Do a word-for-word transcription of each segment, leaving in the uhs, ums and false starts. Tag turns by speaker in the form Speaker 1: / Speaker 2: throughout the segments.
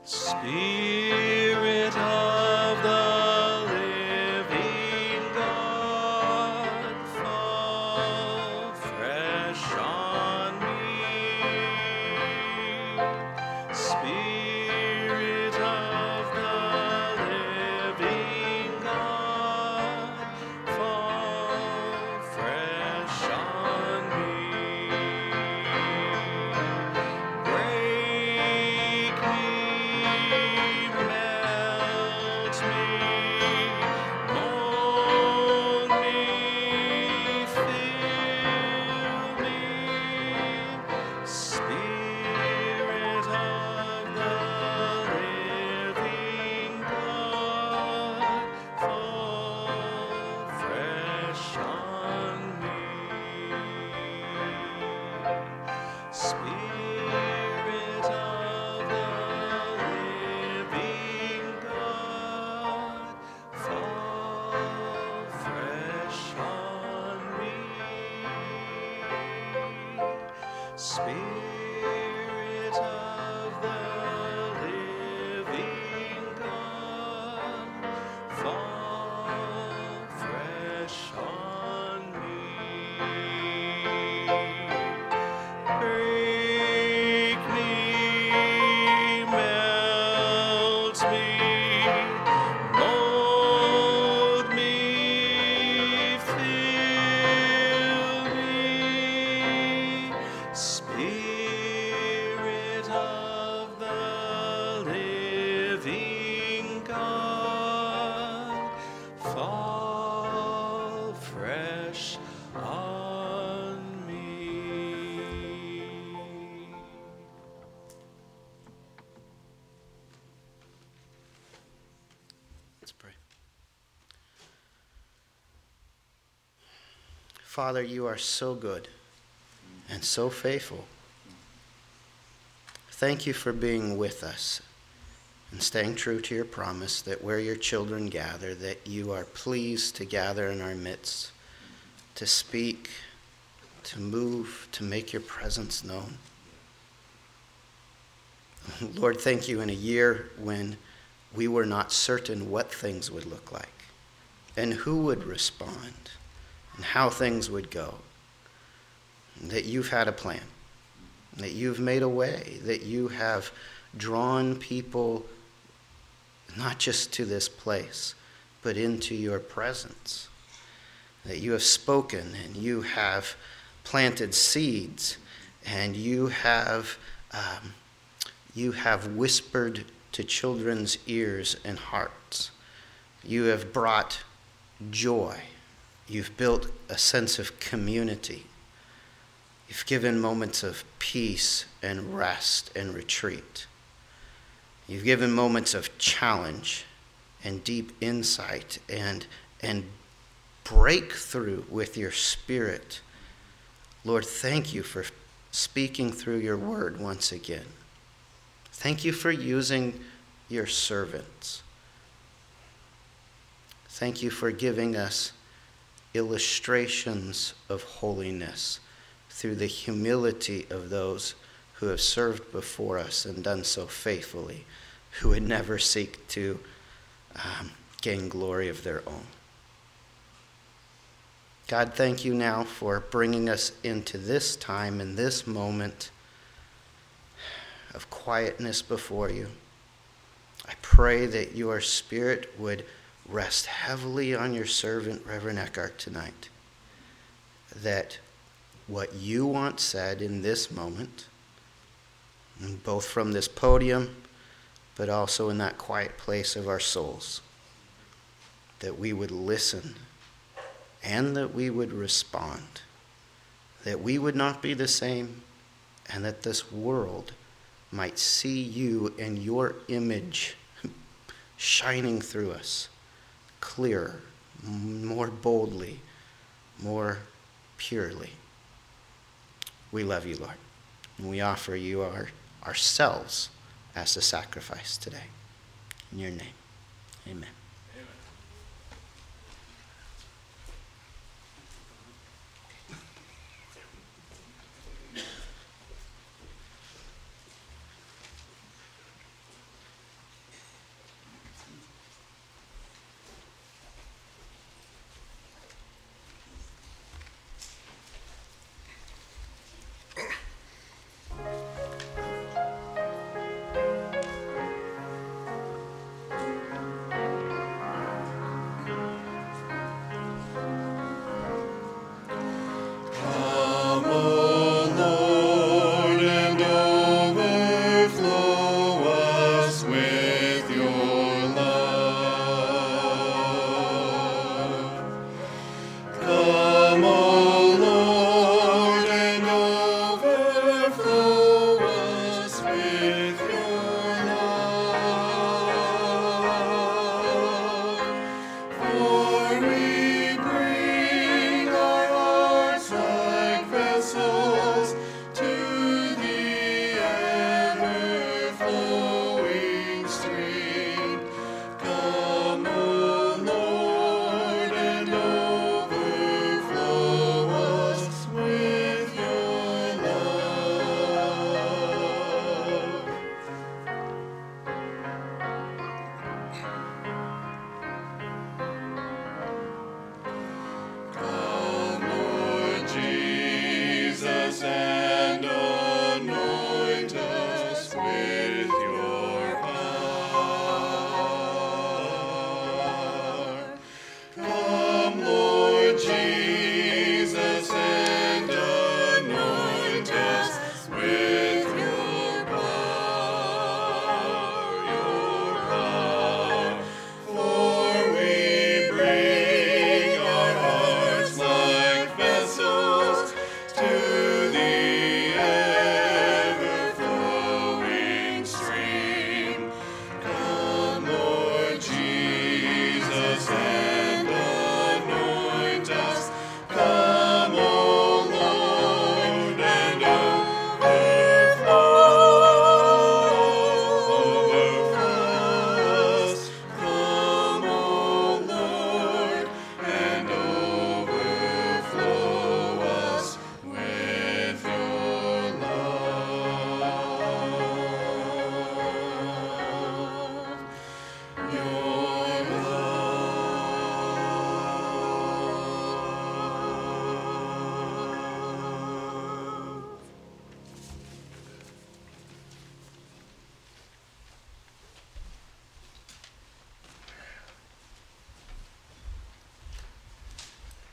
Speaker 1: Spirit of the living God, fall fresh on me. Spirit of the living God, fall fresh on me. Break me, melt me, mold me, fill me. Spirit of the living God, fall fresh on me. Spirit of the living God, fall fresh on me. Spirit of the living God, fall fresh on me. Break me, melt me, mold me, fill me. Spirit of the living God, fall fresh on me. Let's pray.
Speaker 2: Father, you are so good and so faithful. Thank you for being with us and staying true to your promise that where your children gather, that you are pleased to gather in our midst, to speak, to move, to make your presence known. Lord, thank you in a year when we were not certain what things would look like and who would respond and how things would go, that you've had a plan, that you've made a way, that you have drawn people not just to this place, but into your presence, that you have spoken and you have planted seeds and you have um, you have whispered to children's ears and hearts. You have brought joy. You've built a sense of community. You've given moments of peace and rest and retreat. You've given moments of challenge and deep insight and, and breakthrough with your Spirit. Lord, thank you for speaking through your word once again. Thank you for using your servants. Thank you for giving us illustrations of holiness through the humility of those who have served before us and done so faithfully, who would never seek to um, gain glory of their own. God, thank you now for bringing us into this time and this moment of quietness before you. I pray that your Spirit would rest heavily on your servant, Reverend Eckhart, tonight, that what you want said in this moment, both from this podium, but also in that quiet place of our souls, that we would listen and that we would respond, that we would not be the same, and that this world might see you and your image shining through us clearer, more boldly, more purely. We love you, Lord, and we offer you our ourselves as a sacrifice today. In your name, amen.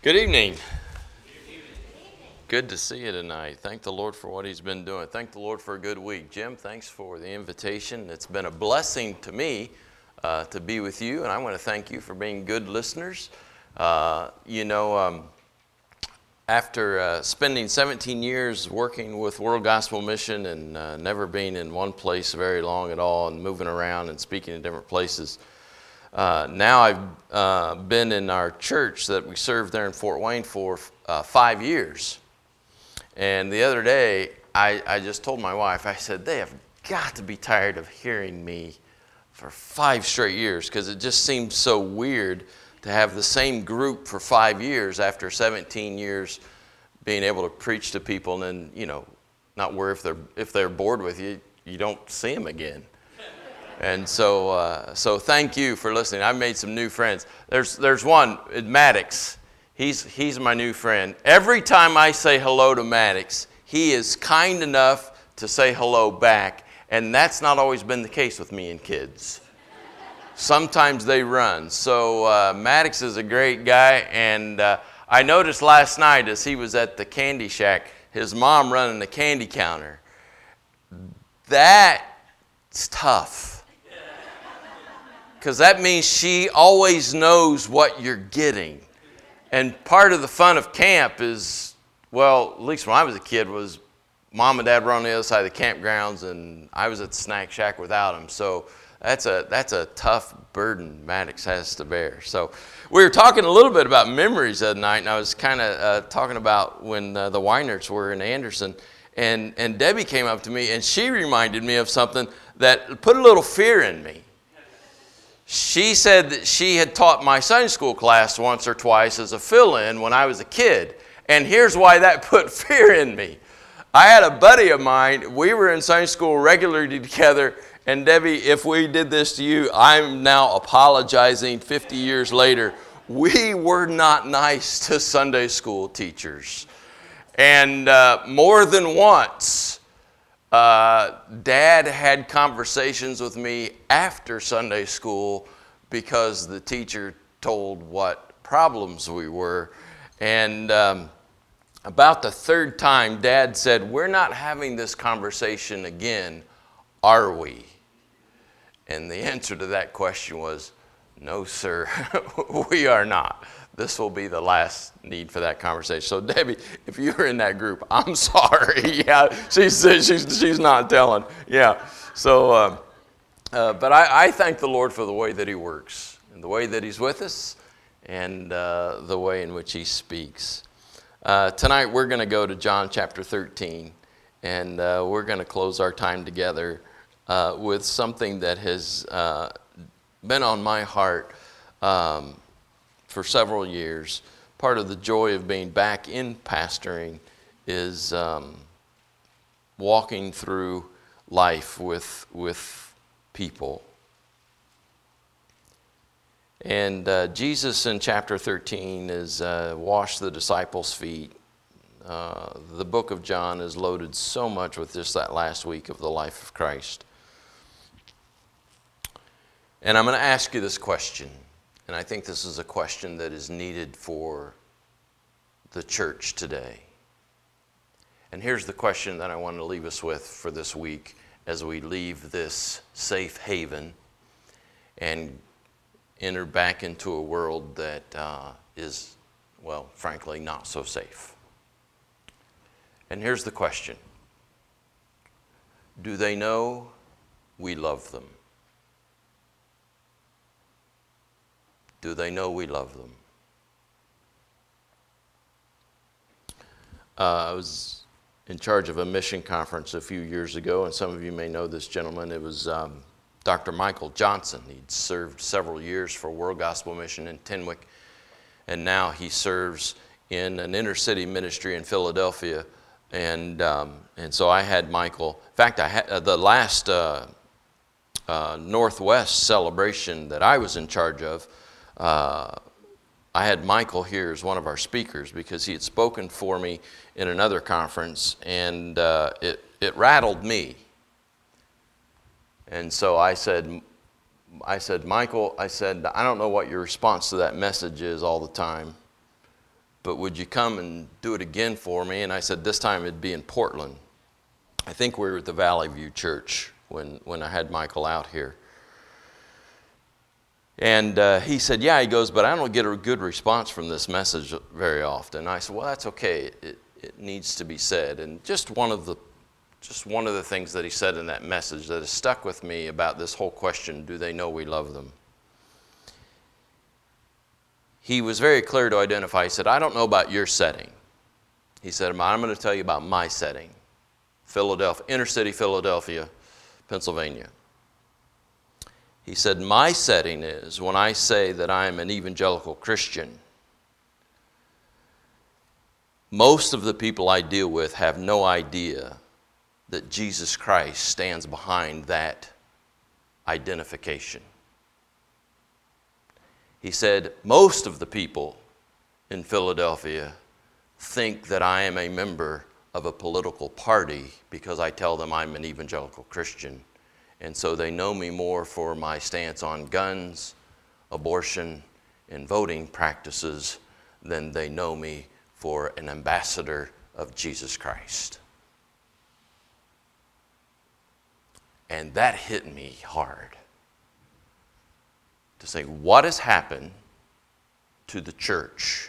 Speaker 3: Good evening. Good to see you tonight. Thank the Lord for what he's been doing. Thank the Lord for a good week. Jim, thanks for the invitation. It's been a blessing to me uh, to be with you, and I want to thank you for being good listeners. Uh, you know, um, after uh, spending seventeen years working with World Gospel Mission and uh, never being in one place very long at all and moving around and speaking in different places, Uh, now I've uh, been in our church that we served there in Fort Wayne for uh, five years. And the other day, I, I just told my wife, I said, they have got to be tired of hearing me for five straight years, because it just seems so weird to have the same group for five years after seventeen years being able to preach to people and then, you know, not worry if they're, if they're bored with you, you don't see them again. And so, uh, so thank you for listening. I've made some new friends. There's, there's one, Maddox. He's, he's my new friend. Every time I say hello to Maddox, he is kind enough to say hello back. And that's not always been the case with me and kids. Sometimes they run. So uh, Maddox is a great guy. And uh, I noticed last night as he was at the candy shack, his mom running the candy counter. That's tough. Because that means she always knows what you're getting. And part of the fun of camp is, well, at least when I was a kid, was mom and dad were on the other side of the campgrounds, and I was at the snack shack without them. So that's a, that's a tough burden Maddox has to bear. So we were talking a little bit about memories that night, and I was kind of uh, talking about when uh, the Weinerts were in Anderson. And, and Debbie came up to me, and she reminded me of something that put a little fear in me. She said that she had taught my Sunday school class once or twice as a fill-in when I was a kid. And here's why that put fear in me. I had a buddy of mine, we were in Sunday school regularly together, and Debbie, if we did this to you, I'm now apologizing fifty years later. We were not nice to Sunday school teachers. And uh, more than once, Uh, Dad had conversations with me after Sunday school because the teacher told what problems we were. And um, about the third time, Dad said, "We're not having this conversation again, are we?" And the answer to that question was, "No, sir, we are not. This will be the last need for that conversation." So Debbie, if you're in that group, I'm sorry. Yeah, she said she's, she's not telling. Yeah. So, uh, uh, but I, I thank the Lord for the way that he works and the way that he's with us and uh, the way in which he speaks. Uh, tonight we're going to go to John chapter thirteen, and uh, we're going to close our time together uh, with something that has uh, been on my heart um, for several years. Part of the joy of being back in pastoring is um, walking through life with, with people. And uh, Jesus in chapter thirteen is uh, washed the disciples' feet. Uh, the book of John is loaded so much with just that last week of the life of Christ. And I'm going to ask you this question. And I think this is a question that is needed for the church today. And here's the question that I want to leave us with for this week as we leave this safe haven and enter back into a world that uh, is, well, frankly, not so safe. And here's the question. Do they know we love them? Do they know we love them? Uh, I was in charge of a mission conference a few years ago, and some of you may know this gentleman. It was um, Doctor Michael Johnson. He'd served several years for World Gospel Mission in Tenwick, and now he serves in an inner city ministry in Philadelphia. And um, and so I had Michael. In fact, I had uh, the last uh, uh, Northwest celebration that I was in charge of. Uh, I had Michael here as one of our speakers because he had spoken for me in another conference, and uh, it, it rattled me. And so I said, I said, Michael, I said, I don't know what your response to that message is all the time, but would you come and do it again for me? And I said, this time it'd be in Portland. I think we were at the Valley View Church when, when I had Michael out here. And uh, he said, yeah, he goes, but I don't get a good response from this message very often. I said, well, that's okay. It, it needs to be said. And just one of the just one of the things that he said in that message that has stuck with me about this whole question, do they know we love them? He was very clear to identify. He said, I don't know about your setting. He said, I'm going to tell you about my setting. Philadelphia, inner city Philadelphia, Pennsylvania. He said, my setting is when I say that I am an evangelical Christian, most of the people I deal with have no idea that Jesus Christ stands behind that identification. He said, most of the people in Philadelphia think that I am a member of a political party because I tell them I'm an evangelical Christian. And so they know me more for my stance on guns, abortion, and voting practices than they know me for an ambassador of Jesus Christ. And that hit me hard. To say, what has happened to the church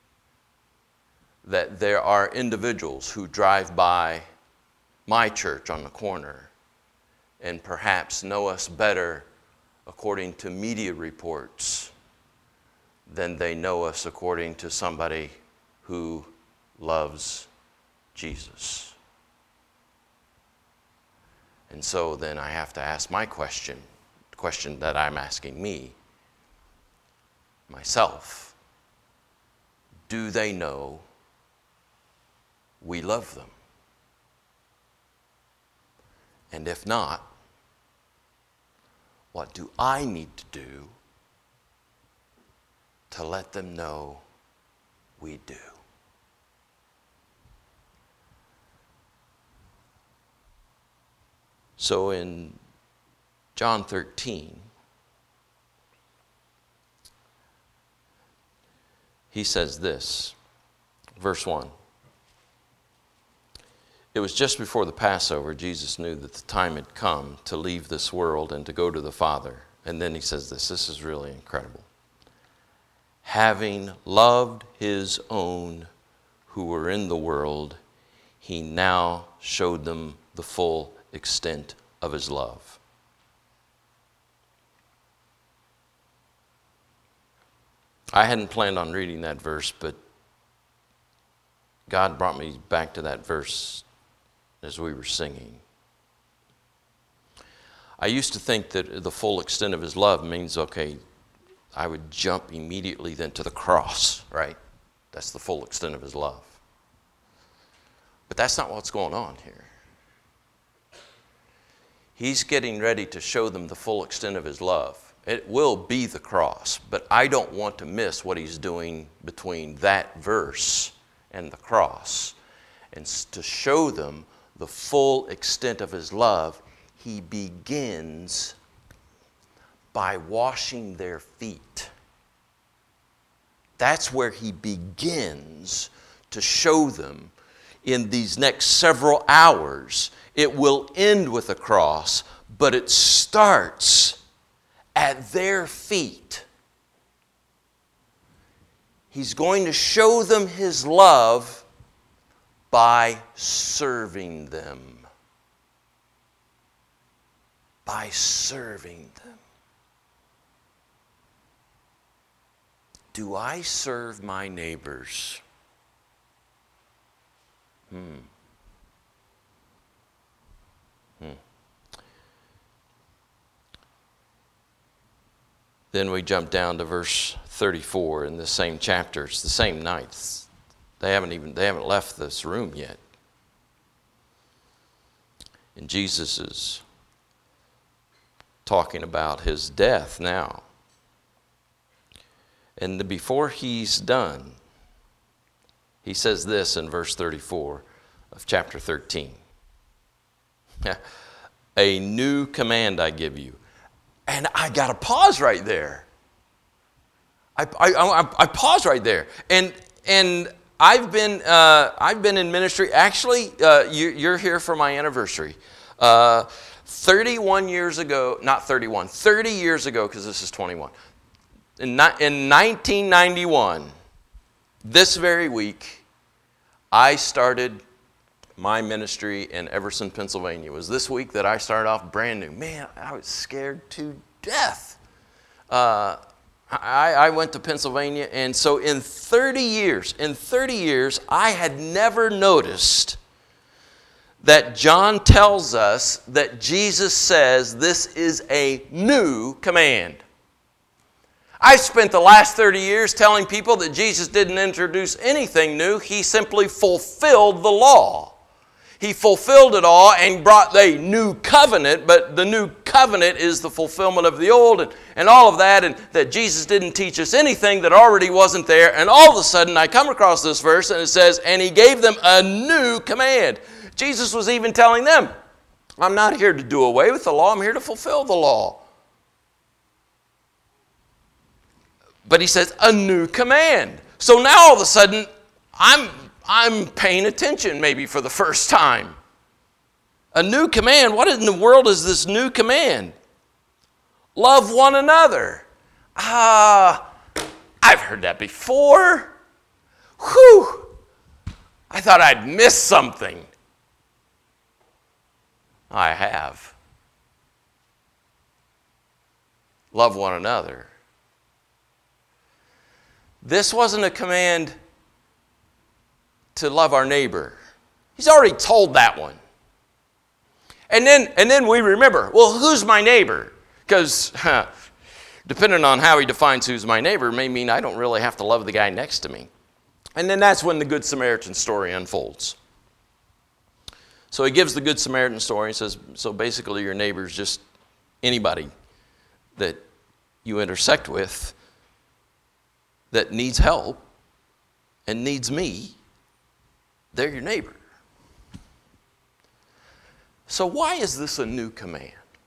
Speaker 3: that there are individuals who drive by my church on the corner and perhaps know us better according to media reports than they know us according to somebody who loves Jesus. And so then I have to ask my question, the question that I'm asking me, myself. Do they know we love them? And if not, what do I need to do to let them know we do? So in John thirteen, he says this, verse one. It was just before the Passover, Jesus knew that the time had come to leave this world and to go to the Father. And then he says this, this is really incredible. Having loved his own who were in the world, he now showed them the full extent of his love. I hadn't planned on reading that verse, but God brought me back to that verse as we were singing. I used to think that the full extent of his love means, okay, I would jump immediately then to the cross, right? That's the full extent of his love. But that's not what's going on here. He's getting ready to show them the full extent of his love. It will be the cross, but I don't want to miss what he's doing between that verse and the cross. And to show them the full extent of his love, he begins by washing their feet. That's where he begins to show them in these next several hours. It will end with a cross, but it starts at their feet. He's going to show them his love by serving them. By serving them. Do I serve my neighbors? Hmm. Hmm. Then we jump down to verse thirty-four in the same chapter. It's the same night. They haven't even they haven't left this room yet. And Jesus is talking about his death now. And before he's done, he says this in verse thirty-four of chapter thirteen. A new command I give you. And I got to pause right there. I, I, I, I pause right there. And and I've been uh, I've been in ministry. Actually, uh, you, you're here for my anniversary. Uh, thirty-one years ago, not thirty-one, thirty years ago, because this is twenty-one. In, in nineteen ninety-one, this very week, I started my ministry in Everson, Pennsylvania. It was this week that I started off brand new. Man, I was scared to death. Uh, I, I went to Pennsylvania, and so in thirty years, in thirty years, I had never noticed that John tells us that Jesus says this is a new command. I've spent the last thirty years telling people that Jesus didn't introduce anything new. He simply fulfilled the law. He fulfilled it all and brought a new covenant, but the new covenant is the fulfillment of the old and, and all of that, and that Jesus didn't teach us anything that already wasn't there. And all of a sudden I come across this verse and it says, and he gave them a new command. Jesus was even telling them, I'm not here to do away with the law, I'm here to fulfill the law. But he says, a new command. So now all of a sudden, I'm, I'm paying attention maybe for the first time. A new command? What in the world is this new command? Love one another. Ah, uh, I've heard that before. Whew. I thought I'd missed something. I have. Love one another. This wasn't a command to love our neighbor. He's already told that one. And then, and then we remember, well, who's my neighbor? Because huh, depending on how he defines who's my neighbor may mean I don't really have to love the guy next to me. And then that's when the Good Samaritan story unfolds. So he gives the Good Samaritan story and says, so basically your neighbor is just anybody that you intersect with that needs help and needs me. They're your neighbor. So why is this a new command?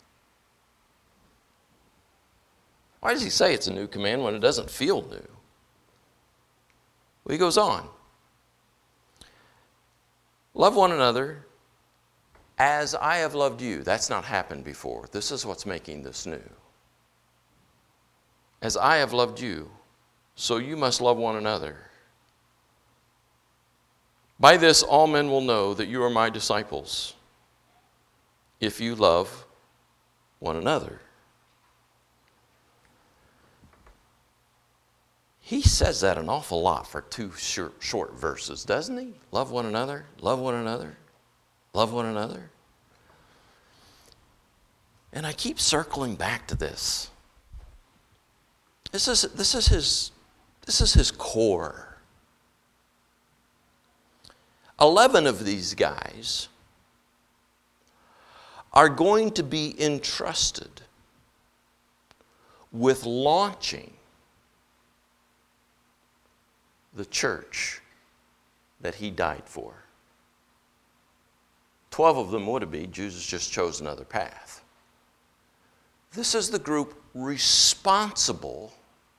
Speaker 3: Why does he say it's a new command when it doesn't feel new? Well, he goes on. Love one another as I have loved you. That's not happened before. This is what's making this new. As I have loved you, so you must love one another. By this all men will know that you are my disciples, if you love one another. He says that an awful lot for two short, short verses, doesn't he? Love one another, love one another, love one another. And I keep circling back to this. This is, this is his, this is his core. Eleven of these guys are going to be entrusted with launching the church that he died for. Twelve of them would have been. Jesus just chose another path. This is the group responsible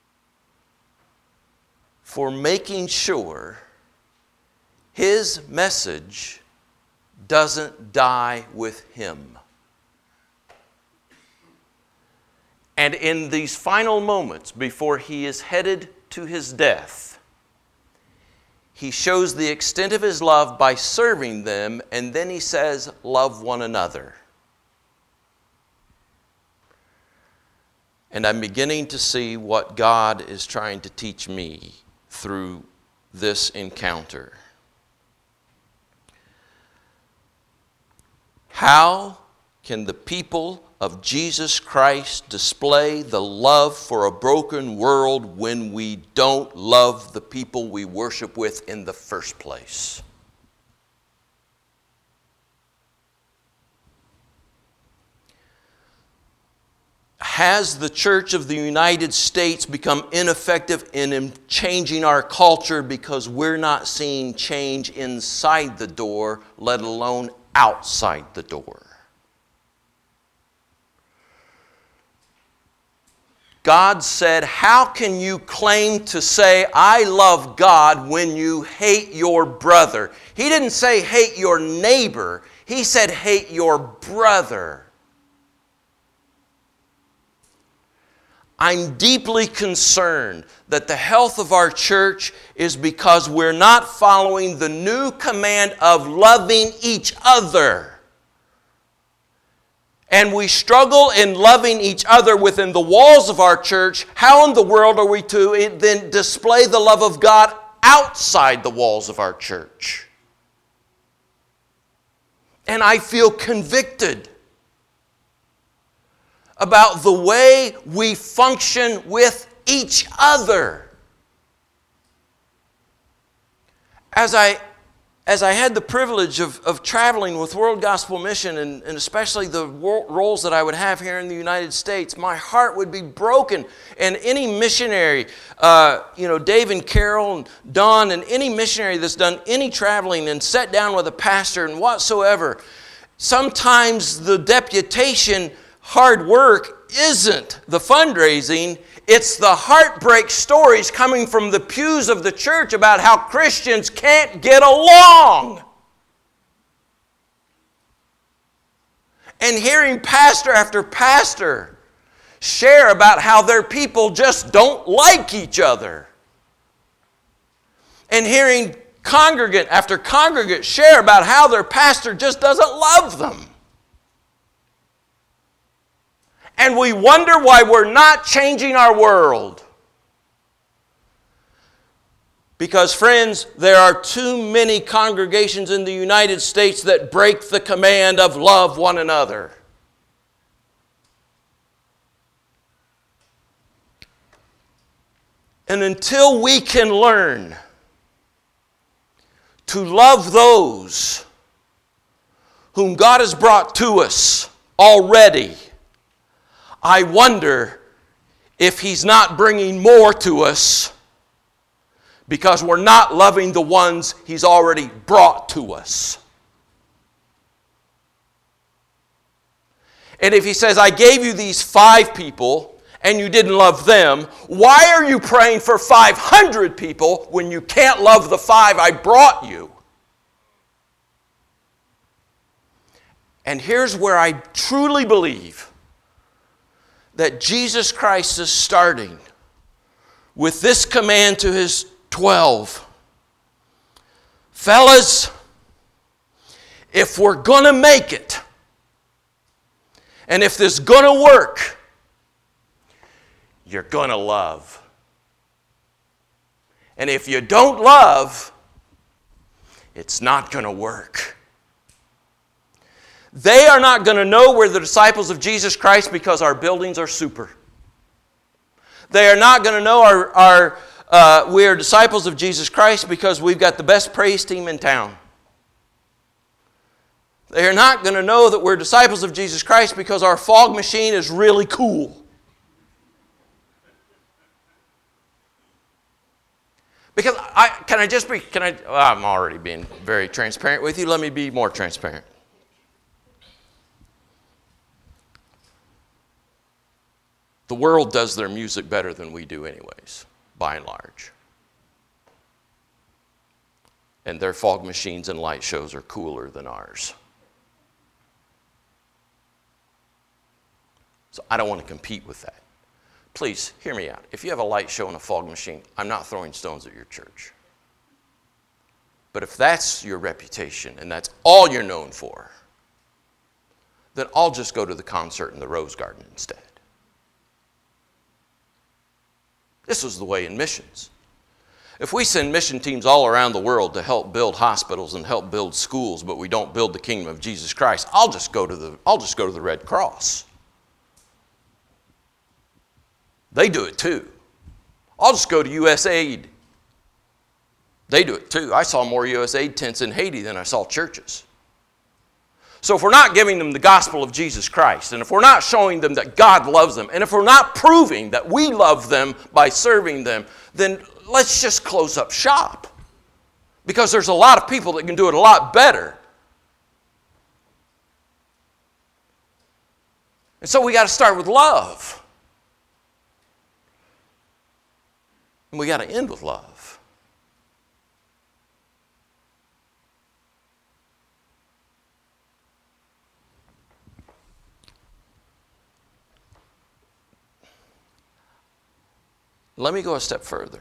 Speaker 3: for making sure his message doesn't die with him. And in these final moments before he is headed to his death, he shows the extent of his love by serving them, and then he says, love one another. And I'm beginning to see what God is trying to teach me through this encounter. How can the people of Jesus Christ display the love for a broken world when we don't love the people we worship with in the first place? Has the Church of the United States become ineffective in changing our culture because we're not seeing change inside the door, let alone outside the door? God said, how can you claim to say, I love God when you hate your brother? He didn't say hate your neighbor. He said hate your brother. I'm deeply concerned that the health of our church is because we're not following the new command of loving each other. And we struggle in loving each other within the walls of our church. How in the world are we to then display the love of God outside the walls of our church? And I feel convicted about the way we function with each other. As I As I had the privilege of, of traveling with World Gospel Mission, and, and especially the roles that I would have here in the United States, my heart would be broken. And any missionary, uh, you know, Dave and Carol and Don, and any missionary that's done any traveling and sat down with a pastor and whatsoever, sometimes the deputation hard work isn't the fundraising. It's the heartbreak stories coming from the pews of the church about how Christians can't get along. And hearing pastor after pastor share about how their people just don't like each other. And hearing congregant after congregant share about how their pastor just doesn't love them. And we wonder why we're not changing our world. Because, friends, there are too many congregations in the United States that break the command of love one another. And until we can learn to love those whom God has brought to us already, I wonder if He's not bringing more to us because we're not loving the ones He's already brought to us. And if He says, I gave you these five people and you didn't love them, why are you praying for five hundred people when you can't love the five I brought you? And here's where I truly believe that Jesus Christ is starting with this command to His twelve. Fellas, if we're going to make it, and if this is going to work, you're going to love. And if you don't love, it's not going to work. They are not going to know we're the disciples of Jesus Christ because our buildings are super. They are not going to know our, our, uh, we are disciples of Jesus Christ because we've got the best praise team in town. They are not going to know that we're disciples of Jesus Christ because our fog machine is really cool. Because I, can I just be, can I, well, I'm already being very transparent with you. Let me be more transparent. The world does their music better than we do anyways, by and large. And their fog machines and light shows are cooler than ours. So I don't want to compete with that. Please, hear me out. If you have a light show and a fog machine, I'm not throwing stones at your church. But if that's your reputation and that's all you're known for, then I'll just go to the concert in the Rose Garden instead. This was the way in missions. If we send mission teams all around the world to help build hospitals and help build schools, but we don't build the kingdom of Jesus Christ, I'll just go to the, I'll just go to the Red Cross. They do it too. I'll just go to U S Aid. They do it too. I saw more U S Aid tents in Haiti than I saw churches. So if we're not giving them the gospel of Jesus Christ, and if we're not showing them that God loves them, and if we're not proving that we love them by serving them, then let's just close up shop. Because there's a lot of people that can do it a lot better. And so we got to start with love. And we got to end with love. Let me go a step further.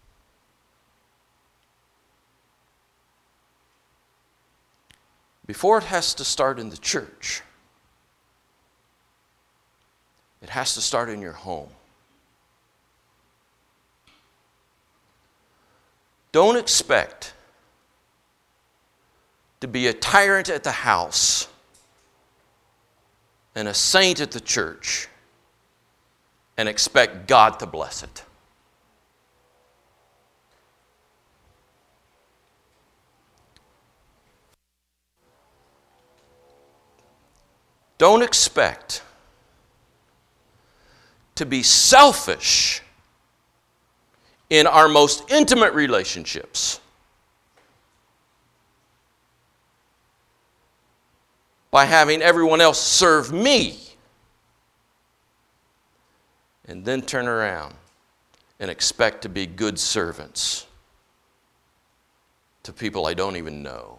Speaker 3: Before it has to start in the church, it has to start in your home. Don't expect to be a tyrant at the house and a saint at the church and expect God to bless it. Don't expect to be selfish in our most intimate relationships by having everyone else serve me and then turn around and expect to be good servants to people I don't even know.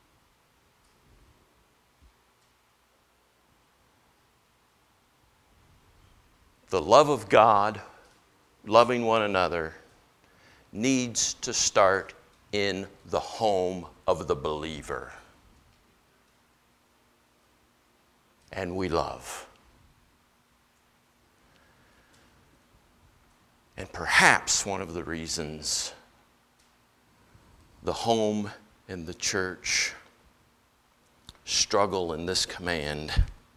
Speaker 3: The love of God, loving one another, needs to start in the home of the believer. And we love. And perhaps one of the reasons the home and the church struggle in this command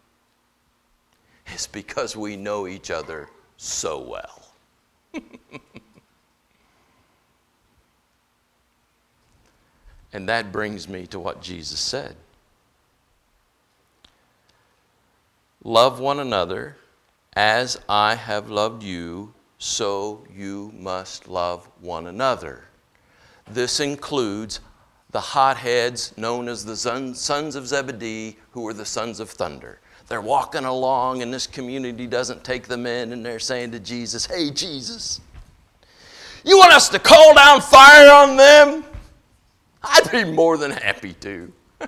Speaker 3: is because we know each other so well. And that brings me to what Jesus said. Love one another as I have loved you, so you must love one another. This includes the hotheads known as the sons of Zebedee, who were the sons of thunder. They're walking along and this community doesn't take them in, and they're saying to Jesus, hey, Jesus, you want us to call down fire on them? I'd be more than happy to.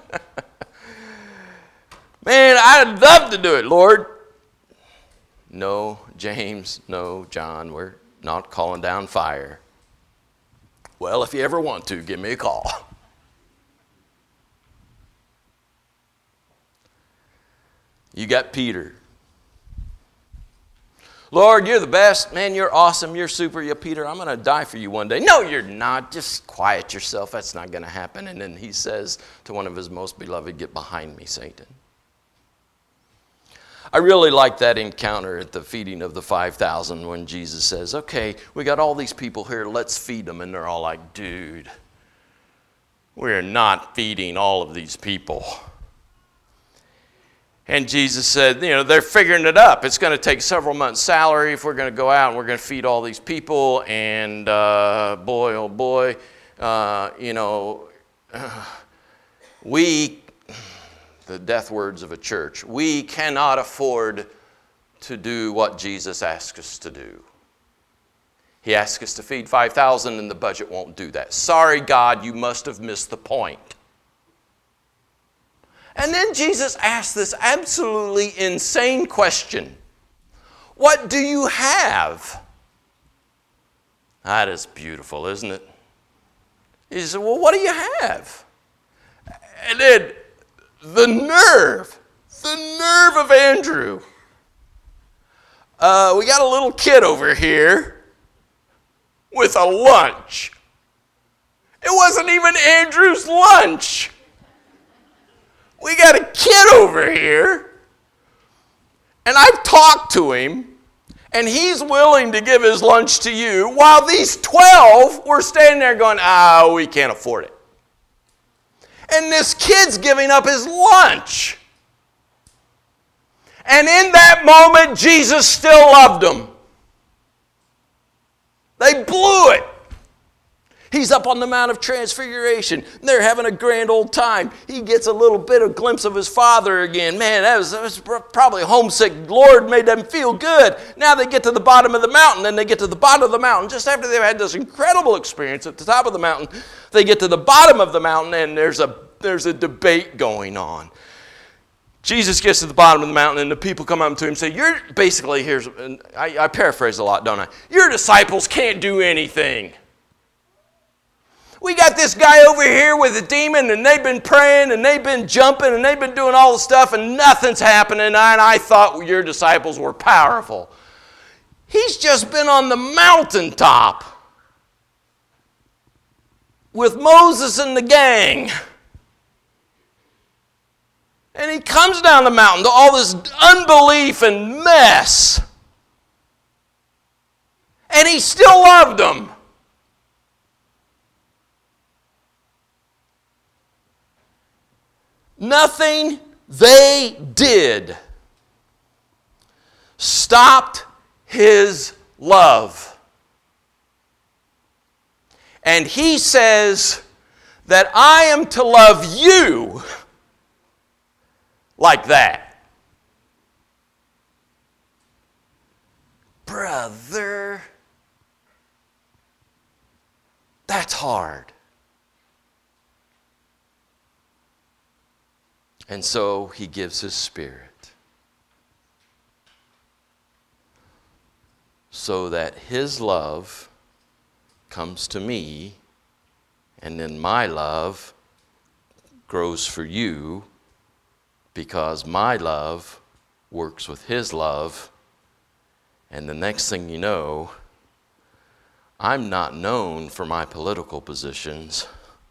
Speaker 3: Man, I'd love to do it, Lord. No, James, no, John, we're not calling down fire. Well, if you ever want to, give me a call. You got Peter. Lord, you're the best. Man, you're awesome. You're super. Yeah, Peter, I'm going to die for you one day. No, you're not. Just quiet yourself. That's not going to happen. And then he says to one of his most beloved, get behind me, Satan. I really like that encounter at the feeding of the five thousand when Jesus says, okay, we got all these people here. Let's feed them. And they're all like, dude, we're not feeding all of these people. And Jesus said, you know, they're figuring it up. It's going to take several months' salary if we're going to go out and we're going to feed all these people. And uh, boy, oh boy, uh, you know, uh, we, the death words of a church, we cannot afford to do what Jesus asked us to do. He asked us to feed five thousand and the budget won't do that. Sorry, God, you must have missed the point. And then Jesus asked this absolutely insane question. What do you have? That is beautiful, isn't it? He said, well, what do you have? And then the nerve, the nerve of Andrew. Uh, we got a little kid over here with a lunch. It wasn't even Andrew's lunch. We got a kid over here, and I've talked to him, and he's willing to give his lunch to you, while these twelve were standing there going, ah, we can't afford it. And this kid's giving up his lunch. And in that moment, Jesus still loved them. They blew it. He's up on the Mount of Transfiguration. They're having a grand old time. He gets a little bit of glimpse of his Father again. Man, that was, that was probably homesick. Lord made them feel good. Now they get to the bottom of the mountain, and they get to the bottom of the mountain. Just after they've had this incredible experience at the top of the mountain, they get to the bottom of the mountain, and there's a, there's a debate going on. Jesus gets to the bottom of the mountain, and the people come up to him and say, you're basically, here's, and I, I paraphrase a lot, don't I? Your disciples can't do anything. We got this guy over here with a demon, and they've been praying, and they've been jumping, and they've been doing all the stuff, and nothing's happening, and I thought your disciples were powerful. He's just been on the mountaintop with Moses and the gang. And he comes down the mountain to all this unbelief and mess. And he still loved them. Nothing they did stopped his love. And he says that I am to love you like that. Brother, that's hard. And so he gives his Spirit so that his love comes to me, and then my love grows for you, because my love works with his love, and the next thing you know, I'm not known for my political positions.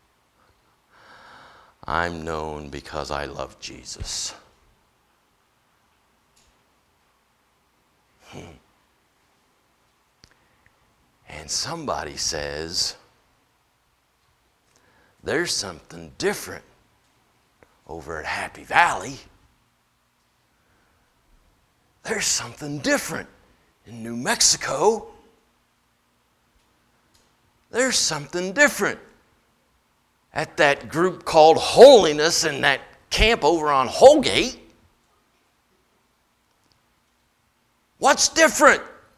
Speaker 3: I'm known because I love Jesus. Hmm. And somebody says, there's something different over at Happy Valley. There's something different in New Mexico. There's something different at that group called Holiness in that camp over on Holgate. What's different?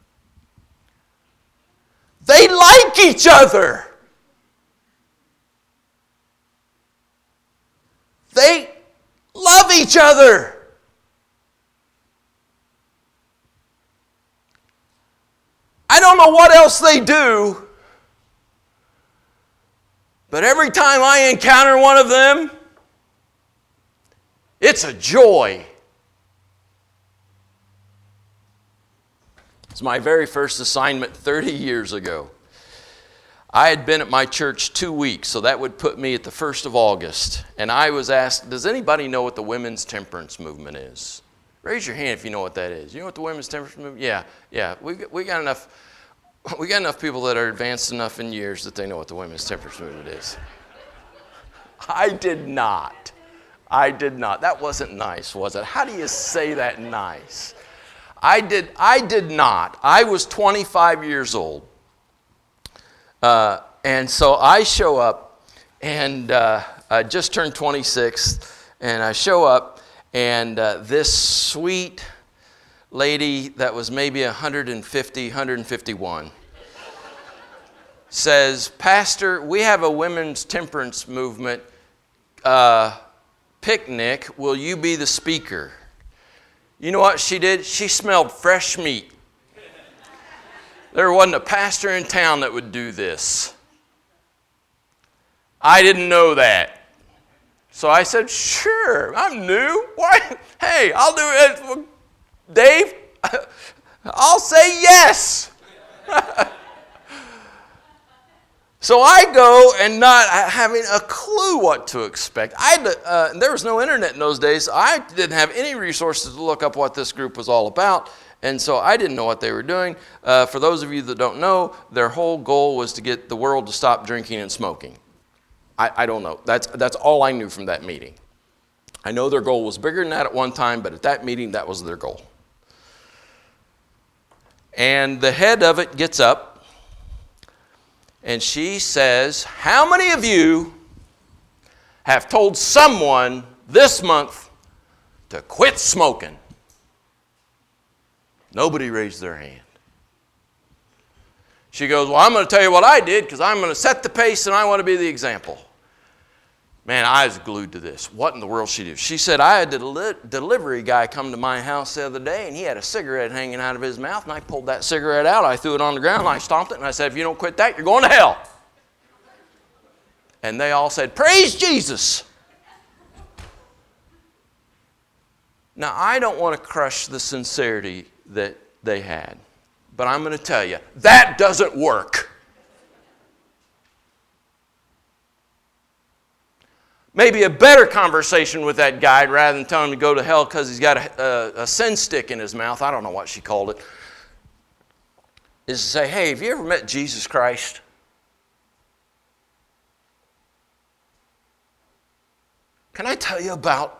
Speaker 3: They like each other. They love each other. I don't know what else they do, but every time I encounter one of them, it's a joy. It's my very first assignment thirty years ago. I had been at my church two weeks, so that would put me at the first of August. And I was asked, does anybody know what the women's temperance movement is? Raise your hand if you know what that is. You know what the women's temperance movement is? Yeah, yeah. We, we, got enough, we got enough people that are advanced enough in years that they know what the women's temperance movement is. I did not. I did not. That wasn't nice, was it? How do you say that nice? I did, I did not. I was twenty-five years old. Uh, and so I show up, and uh, I just turned twenty-six, and I show up, and uh, this sweet lady that was maybe one hundred fifty, one hundred fifty-one says, Pastor, we have a women's temperance movement uh, picnic. Will you be the speaker? You know what she did? She smelled fresh meat. There wasn't a pastor in town that would do this. I didn't know that. So I said, sure, I'm new. Why? Hey, I'll do it. Dave, I'll say yes. So I go and not having a clue what to expect. I uh, there was no internet in those days. So I didn't have any resources to look up what this group was all about. And so I didn't know what they were doing. Uh, for those of you that don't know, their whole goal was to get the world to stop drinking and smoking. I, I don't know. That's, that's all I knew from that meeting. I know their goal was bigger than that at one time, but at that meeting, that was their goal. And the head of it gets up, And she says, how many of you have told someone this month to quit smoking? Nobody raised their hand. She goes, well, I'm going to tell you what I did because I'm going to set the pace and I want to be the example. Man, I was glued to this. What in the world she do? She said, I had a deli- delivery guy come to my house the other day, and he had a cigarette hanging out of his mouth, and I pulled that cigarette out. I threw it on the ground, and I stomped it, and I said, if you don't quit that, you're going to hell. And they all said, praise Jesus. Now, I don't want to crush the sincerity that they had, but I'm going to tell you, that doesn't work. Maybe a better conversation with that guy rather than telling him to go to hell because he's got a, a, a sin stick in his mouth, I don't know what she called it, is to say, hey, have you ever met Jesus Christ? Can I tell you about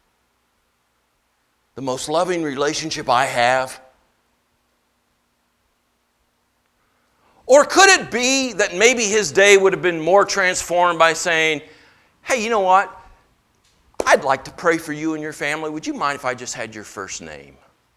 Speaker 3: the most loving relationship I have? Or could it be that maybe his day would have been more transformed by saying, hey, you know what? I'd like to pray for you and your family. Would you mind if I just had your first name?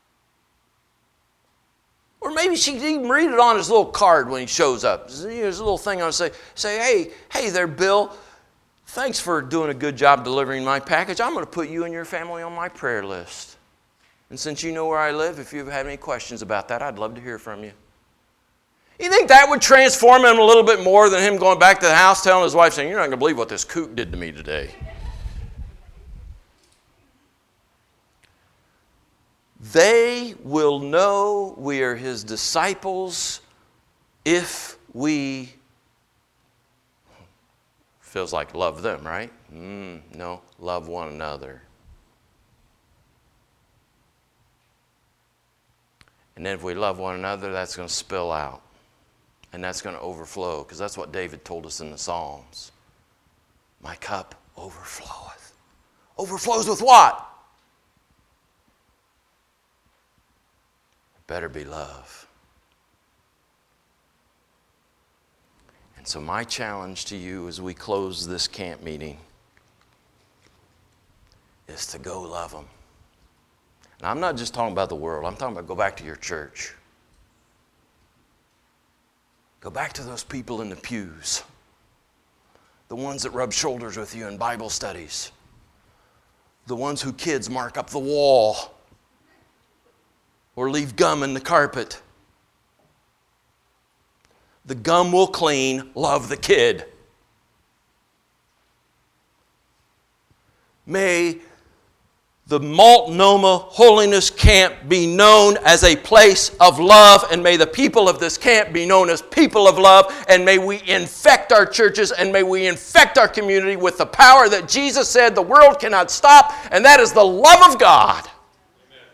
Speaker 3: Or maybe she'd even read it on his little card when he shows up. There's a little thing on it, say, say, hey, hey there, Bill. Thanks for doing a good job delivering my package. I'm going to put you and your family on my prayer list. And since you know where I live, if you have any questions about that, I'd love to hear from you. You think that would transform him a little bit more than him going back to the house telling his wife, saying, you're not going to believe what this kook did to me today. They will know we are his disciples if we, feels like love them, right? Mm, no, love one another. And then if we love one another, that's going to spill out. And that's going to overflow, because that's what David told us in the Psalms. My cup overfloweth. Overflows with what? It better be love. And so my challenge to you as we close this camp meeting is to go love them. And I'm not just talking about the world. I'm talking about go back to your church. Go back to those people in the pews, the ones that rub shoulders with you in Bible studies, the ones whose kids mark up the wall or leave gum in the carpet. The gum will clean, love the kid. May the Multnomah Holiness Camp be known as a place of love, and may the people of this camp be known as people of love, and may we infect our churches, and may we infect our community with the power that Jesus said the world cannot stop, and that is the love of God. Amen.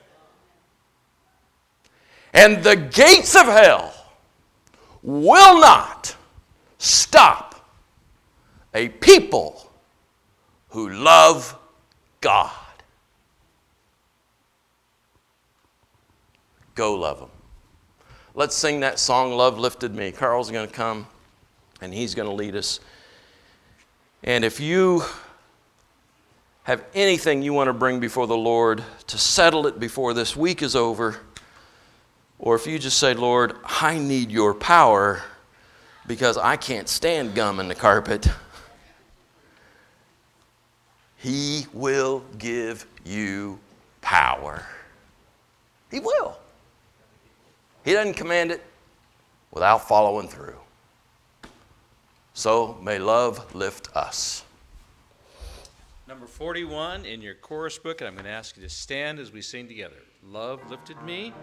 Speaker 3: And the gates of hell will not stop a people who love God. Go love them. Let's sing that song, Love Lifted Me. Carl's going to come, and he's going to lead us. And if you have anything you want to bring before the Lord to settle it before this week is over, or if you just say, Lord, I need your power because I can't stand gum in the carpet, He will give you power. He will. He doesn't command it without following through. So may love lift us.
Speaker 1: Number forty-one in your chorus book, and I'm going to ask you to stand as we sing together. Love lifted me.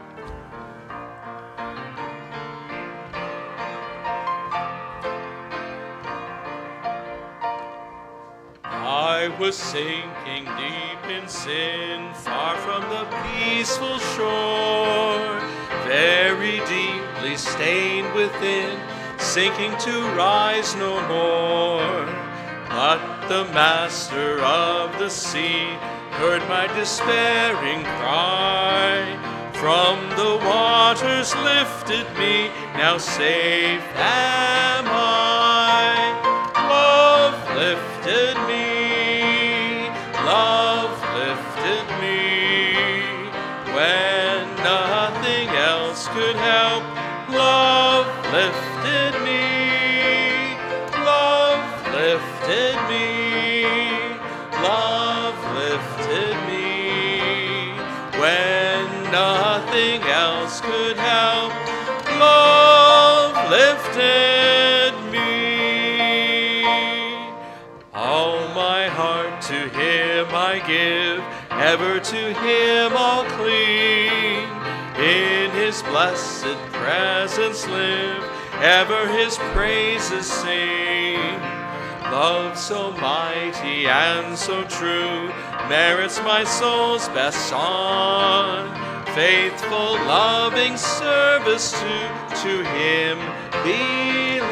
Speaker 1: I was sinking deep in sin, far from the peaceful shore, very deeply stained within, sinking to rise no more. But the master of the sea heard my despairing cry, from the waters lifted me, now safe am I. Love lifted me, love lifted me, when nothing else could help. Love lifted me, love lifted me, love lifted me, when nothing else could help. Love lifted me. All my heart to him I give, ever to him I'll cling. In his blessed presence live, ever his praises sing. Love so mighty and so true merits my soul's best song. Faithful, loving service to, to him belongs.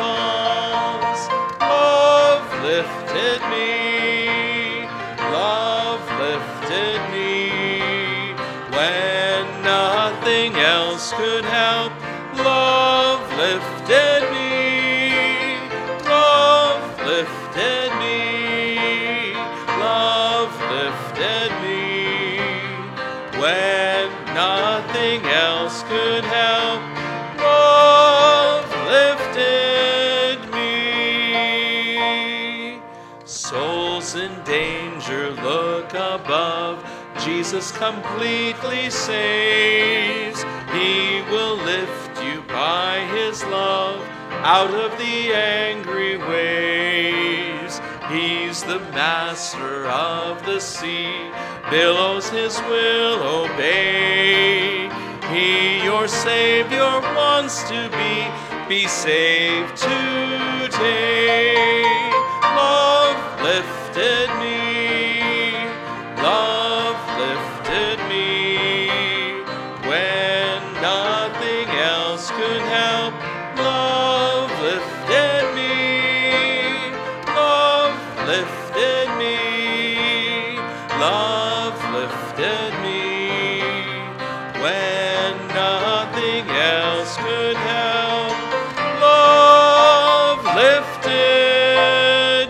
Speaker 1: Love lifted me, love lifted me, when nothing else could help. Love lifted me, love lifted me, love lifted me, when nothing else could help. Love lifted me. Souls in danger look above, Jesus completely saves. He will lift you by his love out of the angry waves. He's the master of the sea, billows his will obey. He, your Savior, wants to be, be saved today. Love lifted me, love lifted me, when nothing else could help. Love lifted me, love lifted me, love lifted me, when nothing else could help. Love lifted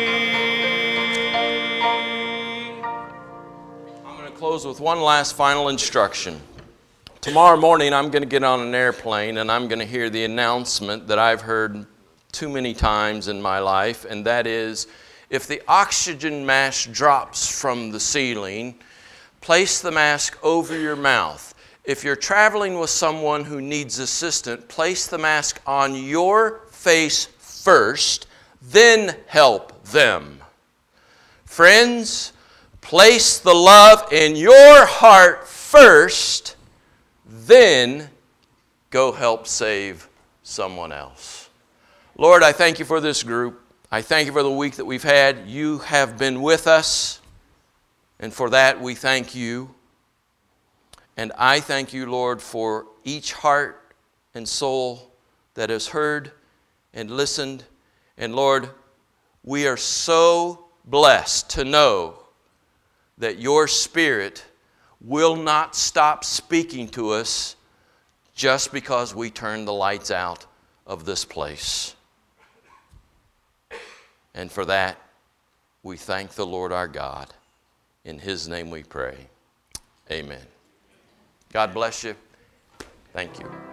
Speaker 1: me.
Speaker 3: I'm going to close with one last final instruction. Tomorrow morning I'm going to get on an airplane and I'm going to hear the announcement that I've heard too many times in my life, and that is, if the oxygen mask drops from the ceiling, place the mask over your mouth. If you're traveling with someone who needs assistance, place the mask on your face first, then help them. Friends, place the love in your heart first, then go help save someone else. Lord, I thank you for this group. I thank you for the week that we've had. You have been with us, and for that we thank you. And I thank you, Lord, for each heart and soul that has heard and listened. And Lord, we are so blessed to know that your Spirit will not stop speaking to us just because we turn the lights out of this place. And for that, we thank the Lord our God. In his name we pray. Amen. God bless you. Thank you.